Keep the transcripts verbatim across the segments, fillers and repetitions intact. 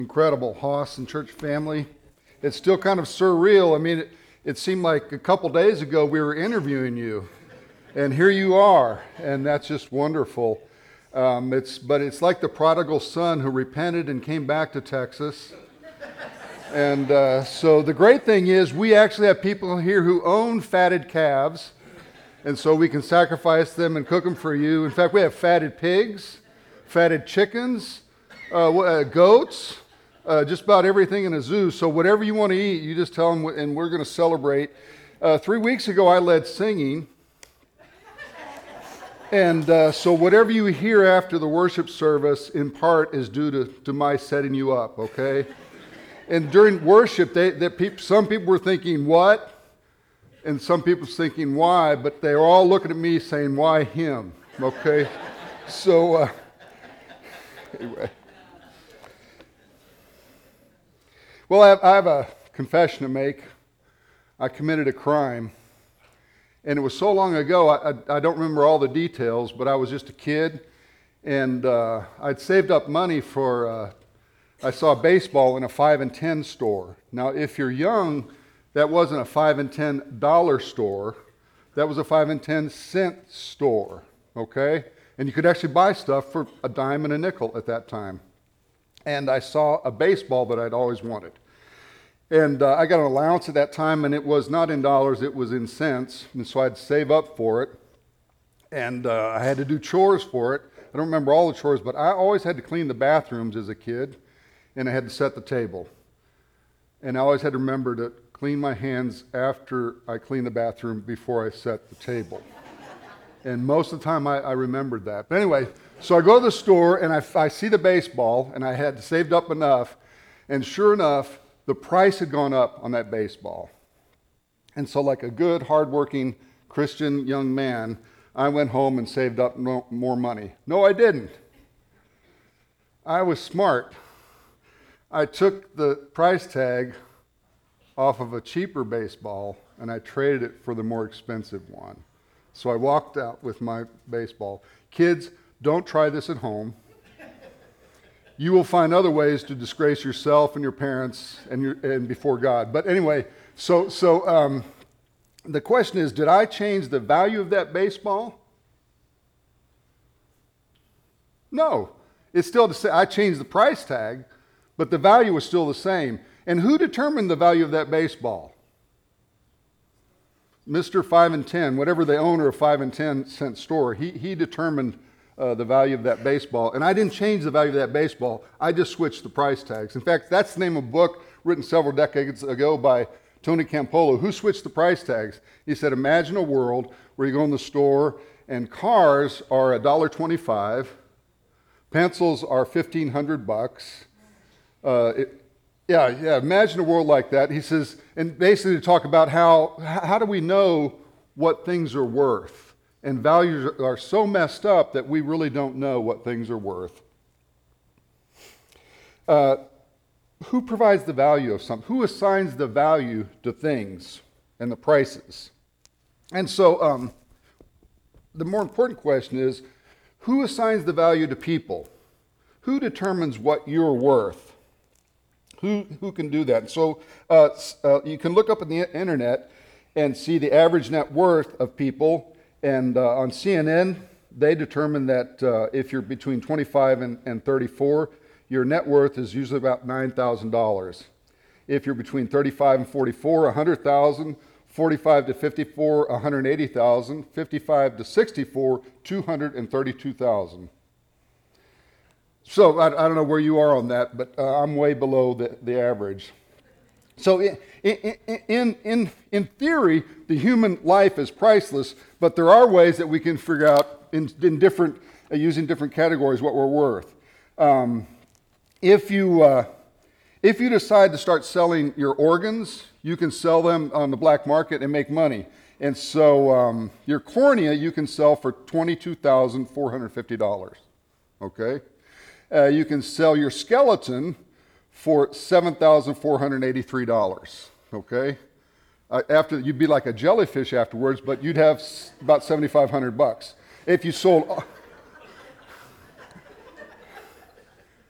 Incredible Hoss and church family. It's still kind of surreal. I mean, it, it seemed like a couple days ago we were interviewing you, and here you are, and that's just wonderful. Um, it's but it's like the prodigal son who repented and came back to Texas. And uh, so the great thing is we actually have people here who own fatted calves, and so we can sacrifice them and cook them for you. In fact, we have fatted pigs, fatted chickens, uh, uh, goats. Uh, just about everything in a zoo. So whatever you want to eat, you just tell them, and we're going to celebrate. Uh, three weeks ago, I led singing. And uh, so whatever you hear after the worship service, in part, is due to, to my setting you up, okay? And during worship, they, they, peop, some people were thinking, what? And some people were thinking, why? But they were all looking at me saying, why him? Okay? So, uh, anyway. Well, I have, I have a confession to make. I committed a crime, and it was so long ago, I, I, I don't remember all the details, but I was just a kid, and uh, I'd saved up money for, uh, I saw baseball in a five and ten store. Now, if you're young, that wasn't a five and ten dollar store, that was a five and ten cent store, okay? And you could actually buy stuff for a dime and a nickel at that time. And I saw a baseball that I'd always wanted. And uh, I got an allowance at that time, and it was not in dollars, it was in cents. And so I'd save up for it. And uh, I had to do chores for it. I don't remember all the chores, but I always had to clean the bathrooms as a kid, and I had to set the table. And I always had to remember to clean my hands after I cleaned the bathroom before I set the table. And most of the time I, I remembered that. But anyway, so I go to the store, and I, I see the baseball, and I had saved up enough, and sure enough, the price had gone up on that baseball. And so like a good, hardworking Christian young man, I went home and saved up no, more money. No, I didn't. I was smart. I took the price tag off of a cheaper baseball, and I traded it for the more expensive one. So I walked out with my baseball. Kids, don't try this at home. You will find other ways to disgrace yourself and your parents and, your, and before God. But anyway, so so um, the question is, did I change the value of that baseball? No. It's still the same. I changed the price tag, but the value was still the same. And who determined the value of that baseball? Mister Five and Ten, whatever the owner of Five and Ten cent store, he he determined Uh, the value of that baseball. And I didn't change the value of that baseball. I just switched the price tags. In fact, that's the name of a book written several decades ago by Tony Campolo. Who switched the price tags? He said, imagine a world where you go in the store and cars are one dollar twenty-five, pencils are fifteen hundred bucks. Uh, it, yeah, yeah, imagine a world like that. He says, and basically to talk about how, how do we know what things are worth? And values are so messed up that we really don't know what things are worth. Uh, who provides the value of something? Who assigns the value to things and the prices? And so um, the more important question is, who assigns the value to people? Who determines what you're worth? Who, who can do that? So uh, uh, you can look up on the internet and see the average net worth of people. And uh, on C N N, they determine that uh, if you're between twenty-five and, and thirty-four, your net worth is usually about nine thousand dollars. If you're between thirty-five and forty-four, one hundred thousand dollars, forty-five to fifty-four, one hundred eighty thousand dollars, fifty-five to sixty-four, two hundred thirty-two thousand dollars. So I, I don't know where you are on that, but uh, I'm way below the, the average. So in, in, in, in theory, the human life is priceless, but there are ways that we can figure out in, in different, uh, using different categories what we're worth. Um, if, you, uh, if you decide to start selling your organs, you can sell them on the black market and make money. And so um, your cornea you can sell for twenty-two thousand four hundred fifty dollars, okay? Uh, you can sell your skeleton for seven thousand four hundred eighty-three dollars, okay? Uh, after, you'd be like a jellyfish afterwards, but you'd have s- about seventy-five hundred bucks. If you sold,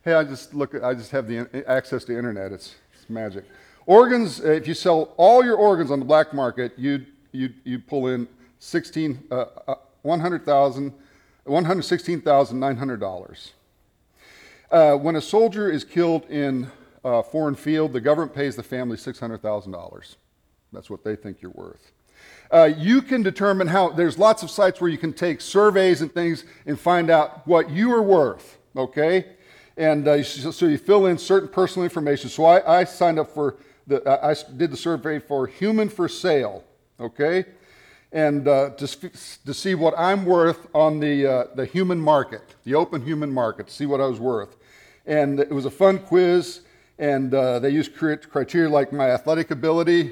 Hey, I just look. I just have the in- access to internet. It's, it's magic. Organs. uh, If you sell all your organs on the black market, you you you pull in sixteen uh, uh, one hundred thousand, one hundred sixteen thousand nine hundred dollars. Uh, when a soldier is killed in a foreign field, the government pays the family six hundred thousand dollars. That's what they think you're worth. Uh, you can determine how. There's lots of sites where you can take surveys and things and find out what you are worth. Okay. And uh, so you fill in certain personal information. So I, I signed up for the, I did the survey for Human for Sale, okay, and uh, to, to see what I'm worth on the uh, the human market, the open human market, to see what I was worth. And it was a fun quiz, and uh, they used criteria like my athletic ability,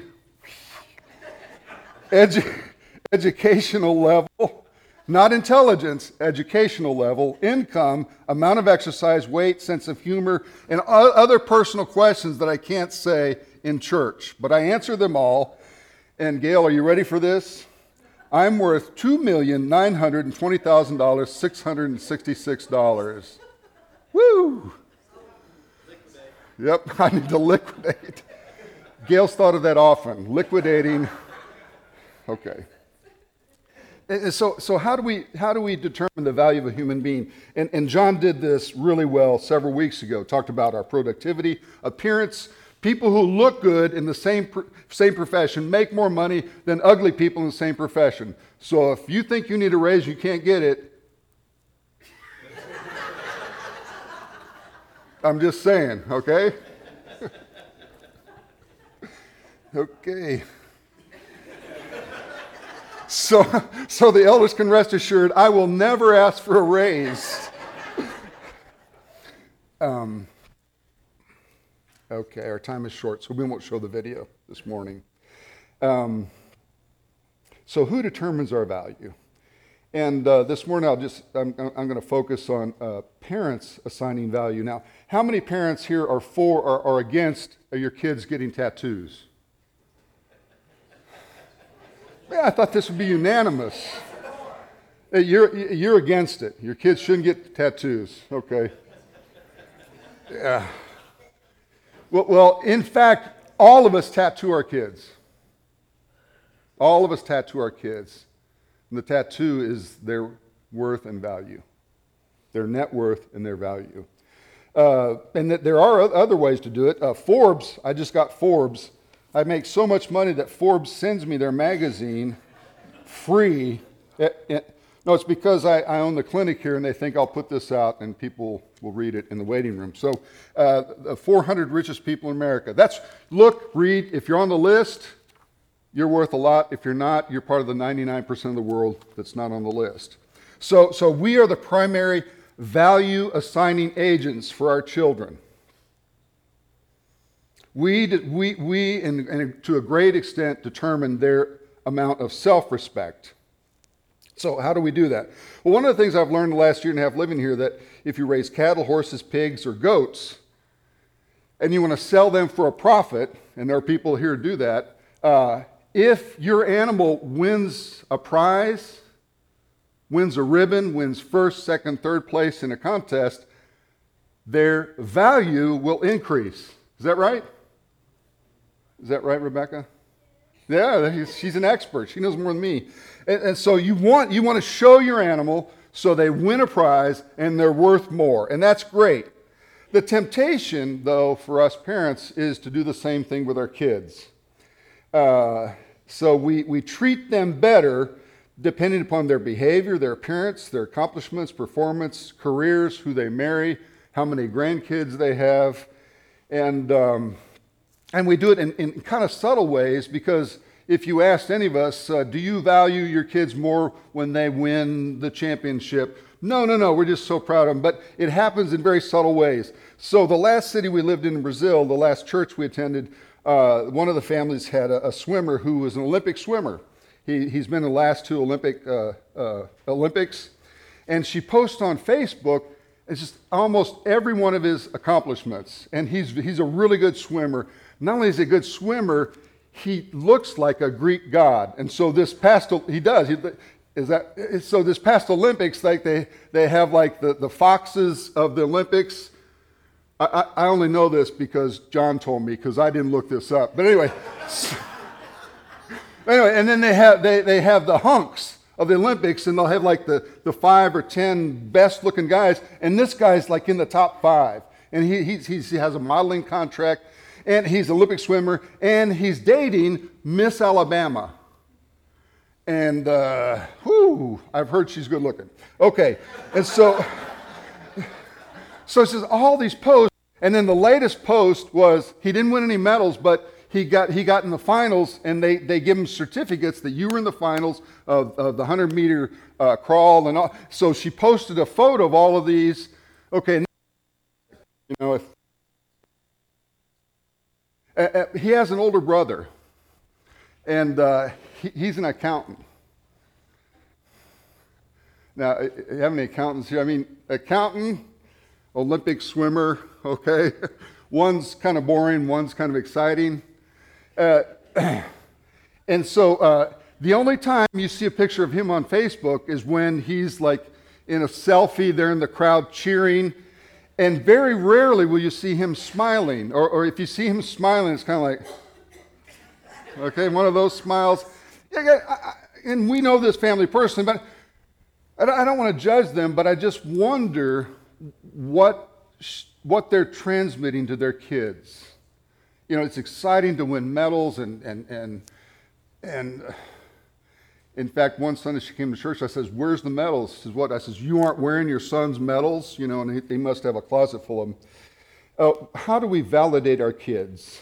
edu- educational level. Not intelligence, educational level, income, amount of exercise, weight, sense of humor, and other personal questions that I can't say in church. But I answer them all. And Gail, are you ready for this? I'm worth two million nine hundred twenty thousand six hundred sixty-six dollars. Woo! Yep, I need to liquidate. Gail's thought of that often, liquidating. Okay. And so, so how do we how do we determine the value of a human being? And, and John did this really well several weeks ago. Talked about our productivity, appearance. People who look good in the same same profession make more money than ugly people in the same profession. So if you think you need a raise, you can't get it. I'm just saying, okay? Okay. So, so the elders can rest assured, I will never ask for a raise. um, okay, our time is short, so we won't show the video this morning. Um, so who determines our value? And uh, this morning, I'll just, I'm, I'm going to focus on uh, parents assigning value. Now, how many parents here are for or are against your kids getting tattoos? Yeah, I thought this would be unanimous. Hey, you're, you're against it. Your kids shouldn't get tattoos. Okay. Yeah. Well, well, in fact, all of us tattoo our kids. All of us tattoo our kids. And the tattoo is their worth and value, their net worth and their value. Uh, and that there are other ways to do it. Uh, Forbes, I just got Forbes. I make so much money that Forbes sends me their magazine free. It, it, no, it's because I, I own the clinic here and they think I'll put this out and people will read it in the waiting room. So uh, the four hundred richest people in America. That's, look, read, if you're on the list, you're worth a lot. If you're not, you're part of the ninety-nine percent of the world that's not on the list. So, so we are the primary value assigning agents for our children. We, we, we and, and to a great extent, determine their amount of self-respect. So how do we do that? Well, one of the things I've learned the last year and a half living here, that if you raise cattle, horses, pigs, or goats, and you want to sell them for a profit, and there are people here who do that, uh, if your animal wins a prize, wins a ribbon, wins first, second, third place in a contest, their value will increase. Is that right? Is that right, Rebecca? Yeah, she's an expert. She knows more than me. And, and so you want you want to show your animal so they win a prize and they're worth more. And that's great. The temptation, though, for us parents is to do the same thing with our kids. Uh, so we, we treat them better depending upon their behavior, their appearance, their accomplishments, performance, careers, who they marry, how many grandkids they have. And... Um, And we do it in, in kind of subtle ways, because if you asked any of us, uh, do you value your kids more when they win the championship? No, no, no, we're just so proud of them. But it happens in very subtle ways. So the last city we lived in in Brazil, the last church we attended, uh, one of the families had a, a swimmer who was an Olympic swimmer. He, he's been in the last two Olympic uh, uh, Olympics. And she posts on Facebook, it's just almost every one of his accomplishments. And he's he's a really good swimmer. Not only is he a good swimmer, he looks like a Greek god. And so this past, he does, he, is that, so this past Olympics, like they, they have like the, the foxes of the Olympics I, I, I only know this because John told me, because I didn't look this up. But anyway, anyway, and then they have they, they have the hunks of the Olympics, and they'll have like the, the five or ten best looking guys, and this guy's like in the top five. And he he's, he's, he has a modeling contract, and he's an Olympic swimmer, and he's dating Miss Alabama. And, uh, whoo, I've heard she's good looking. Okay, and so, so it says all these posts, and then the latest post was, he didn't win any medals, but he got he got in the finals, and they, they give him certificates that you were in the finals of, of the one hundred meter uh, crawl and all. So she posted a photo of all of these. Okay, you know, if, uh, uh, he has an older brother, and uh, he, he's an accountant. Now, you have any accountants here? I mean, accountant, Olympic swimmer, okay? One's kind of boring, one's kind of exciting. Uh, and so uh, the only time you see a picture of him on Facebook is when he's like in a selfie there in the crowd cheering. And very rarely will you see him smiling. Or, or if you see him smiling, it's kind of like, okay, one of those smiles. Yeah, I, I, and we know this family personally, but I don't, I don't want to judge them, but I just wonder what what they're transmitting to their kids. You know, it's exciting to win medals, and and and and uh, in fact, one Sunday she came to church. I says, "Where's the medals?" She says, "What?" I says, "You aren't wearing your son's medals, you know." And he, he must have a closet full of them. Uh, how do we validate our kids?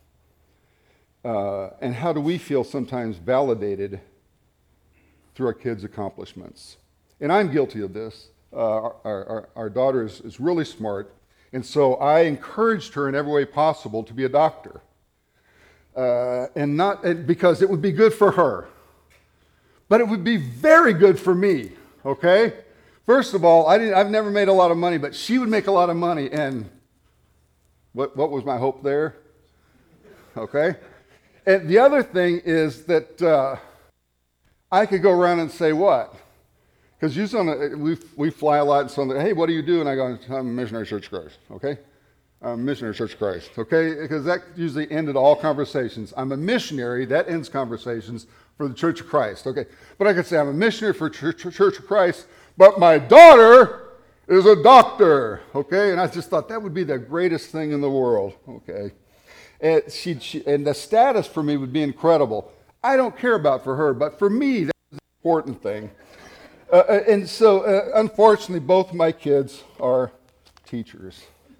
Uh, and how do we feel sometimes validated through our kids' accomplishments? And I'm guilty of this. Uh, our, our, our daughter is, is really smart, and so I encouraged her in every way possible to be a doctor, uh, and not and because it would be good for her, but it would be very good for me. Okay, first of all, I didn't. I've never made a lot of money, but she would make a lot of money, and what what was my hope there? Okay, and the other thing is that uh, I could go around and say what. Because you on we we fly a lot, and so hey, what do you do? And I go, I'm a missionary Church of Christ. Okay, I'm a missionary Church of Christ. Okay, because that usually ended all conversations. I'm a missionary. That ends conversations for the Church of Christ. Okay, but I could say I'm a missionary for Church, Church of Christ, but my daughter is a doctor. Okay, and I just thought that would be the greatest thing in the world. Okay, and she, she and the status for me would be incredible. I don't care about for her, but for me, that's the important thing. Uh, and so, uh, unfortunately, both my kids are teachers.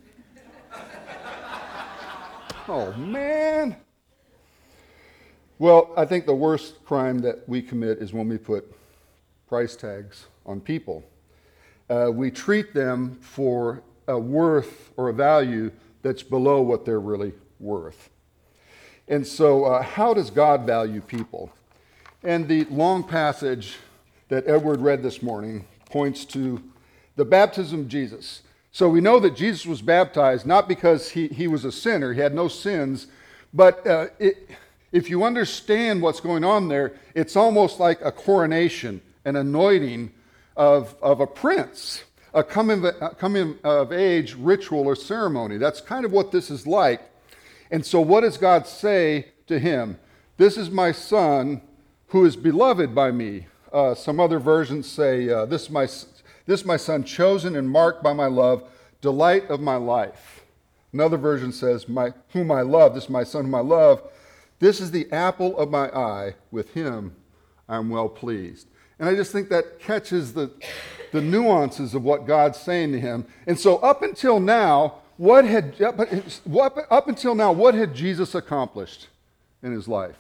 Oh, man. Well, I think the worst crime that we commit is when we put price tags on people. Uh, we treat them for a worth or a value that's below what they're really worth. And so, uh, how does God value people? And the long passage that Edward read this morning points to the baptism of Jesus. So we know that Jesus was baptized not because he, he was a sinner, he had no sins, but uh, it, if you understand what's going on there, it's almost like a coronation, an anointing of, of a prince, a coming, a coming of age ritual or ceremony. That's kind of what this is like. And so what does God say to him? This is my son who is beloved by me. Uh, some other versions say, uh, this, is my, this is my son, chosen and marked by my love, delight of my life. Another version says, my, whom I love, this is my son whom I love. This is the apple of my eye. With him I'm well pleased. And I just think that catches the, the nuances of what God's saying to him. And so up until now, what had, up, up until now, what had Jesus accomplished in his life?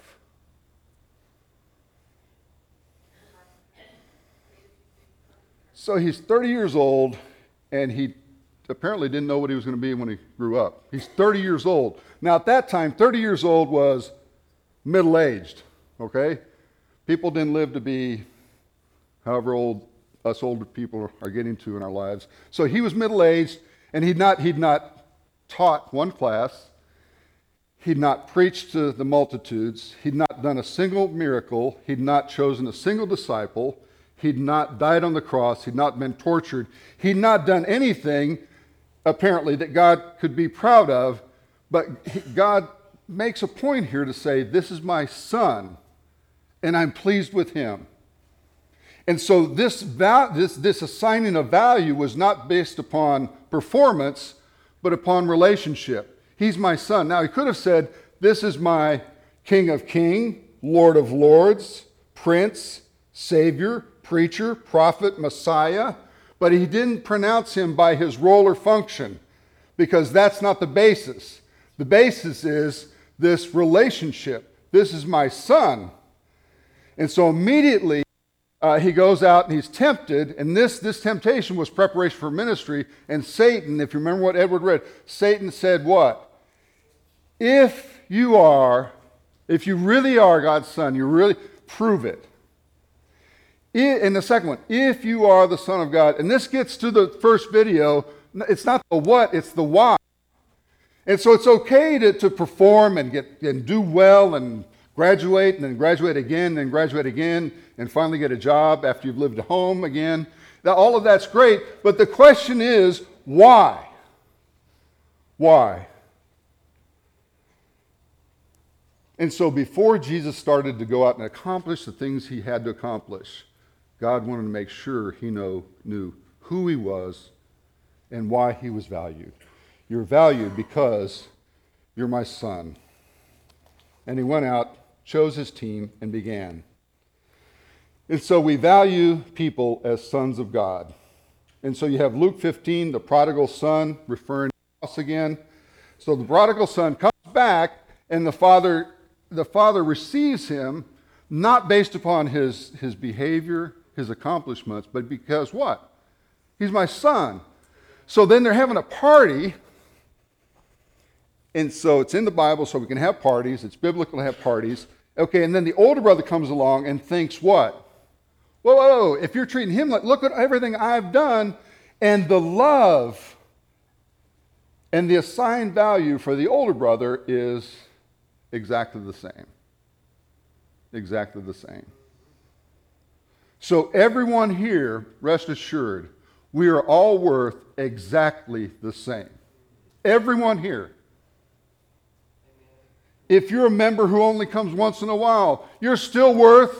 So he's thirty years old, and he apparently didn't know what he was going to be when he grew up. He's thirty years old. Now, at that time, thirty years old was middle-aged, okay? People didn't live to be however old us older people are getting to in our lives. So he was middle-aged, and he'd not, he'd not taught one class. He'd not preached to the multitudes. He'd not done a single miracle. He'd not chosen a single disciple. He'd not died on the cross. He'd not been tortured. He'd not done anything apparently, that God could be proud of, but God makes a point here to say, this is my son, and I'm pleased with him. And so this, val- this, this assigning of value was not based upon performance, but upon relationship. He's my son. Now, he could have said, this is my King of Kings, Lord of Lords, Prince, Savior, Preacher, Prophet, Messiah, but he didn't pronounce him by his role or function, because that's not the basis. The basis is this relationship. This is my son. And so immediately uh, he goes out and he's tempted, and this, this temptation was preparation for ministry. And Satan, if you remember what Edward read, Satan said what? If you are, if you really are God's son, you really prove it. And the second one, if you are the Son of God, and this gets to the first video, it's not the what, it's the why. And so it's okay to, to perform and get and do well and graduate and then graduate again and graduate again and finally get a job after you've lived at home again. Now, all of that's great, but the question is, why? Why? And so before Jesus started to go out and accomplish the things he had to accomplish, God wanted to make sure he know, knew who he was and why he was valued. You're valued because you're my son. And he went out, chose his team, and began. And so we value people as sons of God. And so you have Luke fifteen, the prodigal son, referring to the house again. So the prodigal son comes back, and the father, the father receives him, not based upon his, his behavior, his accomplishments, but because what? He's my son. So then they're having a party. And so it's in the Bible, so we can have parties. It's biblical to have parties. Okay, and then the older brother comes along and thinks what? Whoa, whoa, whoa, if you're treating him like, look at everything I've done. And the love and the assigned value for the older brother is exactly the same. Exactly the same. So everyone here, rest assured, we are all worth exactly the same. Everyone here. If you're a member who only comes once in a while, you're still worth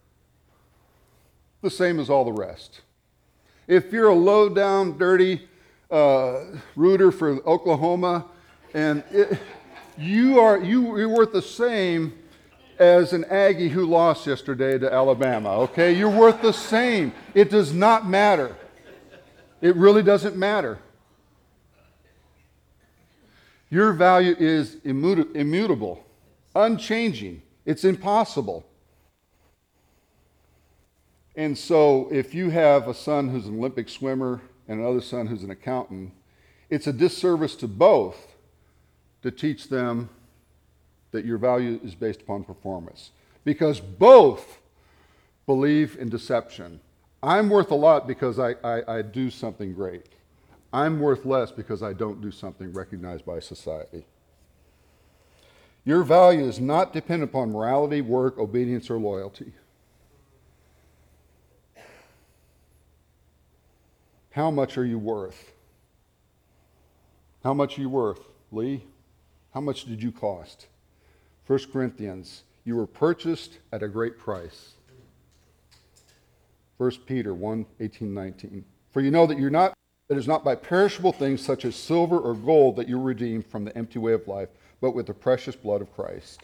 the same as all the rest. If you're a low-down, dirty uh, rooter for Oklahoma, and it, you are you, you're worth the same as an Aggie who lost yesterday to Alabama, okay? You're worth the same. It does not matter. It really doesn't matter. Your value is immuta- immutable, unchanging. It's impossible. And so if you have a son who's an Olympic swimmer and another son who's an accountant, it's a disservice to both to teach them that your value is based upon performance. Because both believe in deception. I'm worth a lot because I, I, I do something great. I'm worth less because I don't do something recognized by society. Your value is not dependent upon morality, work, obedience, or loyalty. How much are you worth? How much are you worth, Lee? How much did you cost? First Corinthians, you were purchased at a great price. First Peter one, eighteen, nineteen. For you know that you're not, that it is not by perishable things such as silver or gold that you're redeemed from the empty way of life, but with the precious blood of Christ.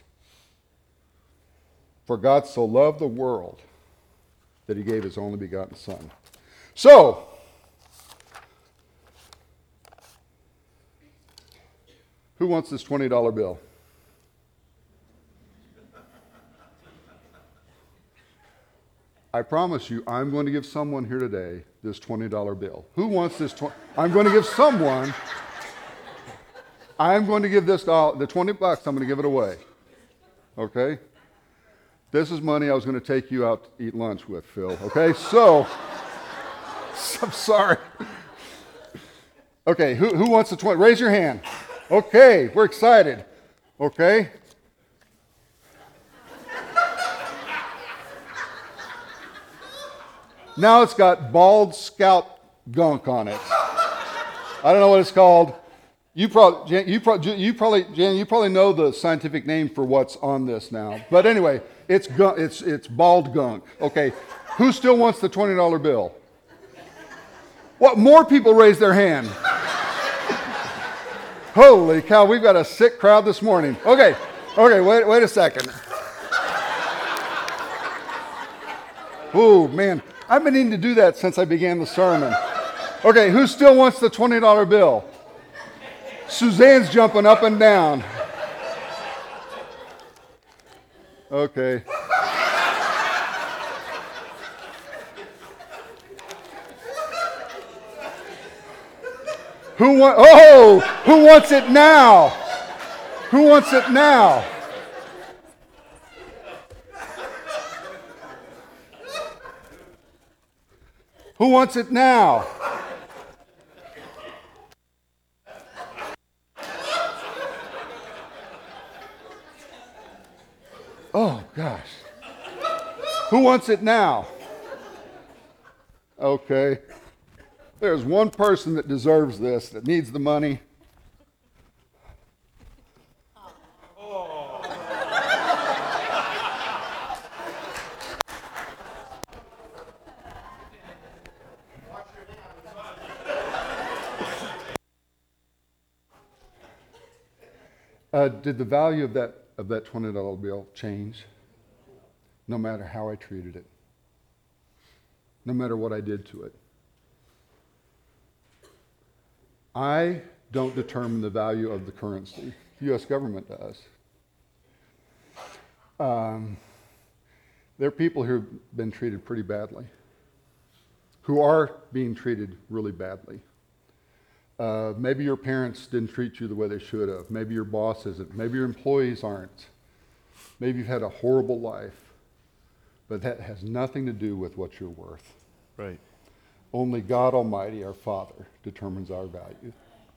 For God so loved the world that he gave his only begotten Son. So, who wants this twenty dollar bill? I promise you, I'm going to give someone here today this twenty dollar bill. Who wants this? twenty I'm going to give someone, I'm going to give this, dollar, the twenty bucks, I'm going to give it away. Okay? This is money I was going to take you out to eat lunch with, Phil. Okay? So, I'm sorry. Okay, who, who wants the twenty? Raise your hand. Okay, we're excited. Okay? Now it's got bald scalp gunk on it. I don't know what it's called. You probably, Jan, you probably, you probably, Jan, you probably know the scientific name for what's on this now. But anyway, it's gu- it's it's bald gunk. Okay, who still wants the twenty dollar bill? What? More people raise their hand. Holy cow! We've got a sick crowd this morning. Okay, okay, wait, wait a second. Oh man, I've been needing to do that since I began the sermon. Okay, who still wants the twenty dollar bill? Suzanne's jumping up and down. Okay. Who want? Oh, who wants it now? Who wants it now? Who wants it now? Oh, gosh. Who wants it now? Okay. There's one person that deserves this, that needs the money. Uh, did the value of that of that twenty dollar bill change? No matter how I treated it. No matter what I did to it. I don't determine the value of the currency. The U S government does. Um, there are people who have been treated pretty badly, who are being treated really badly. Uh, maybe your parents didn't treat you the way they should have. Maybe your boss isn't. Maybe your employees aren't. Maybe you've had a horrible life. But that has nothing to do with what you're worth. Right. Only God Almighty, our Father, determines our value.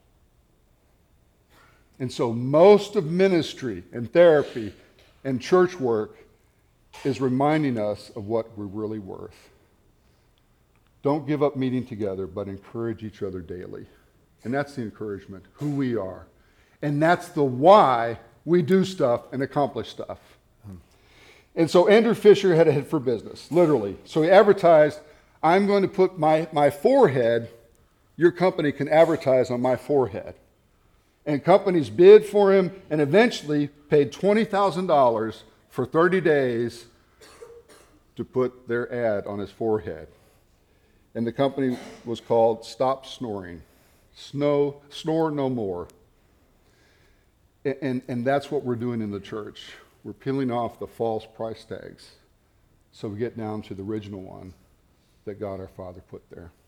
And so most of ministry and therapy and church work is reminding us of what we're really worth. Don't give up meeting together, but encourage each other daily. And that's the encouragement, who we are. And that's the why we do stuff and accomplish stuff. Hmm. And so Andrew Fisher had a head for business, literally. So he advertised, I'm going to put my, my forehead, your company can advertise on my forehead. And companies bid for him and eventually paid twenty thousand dollars for thirty days to put their ad on his forehead. And the company was called Stop Snoring. Snow, snore no more. And, and, and that's what we're doing in the church. We're peeling off the false price tags so we get down to the original one that God our Father put there.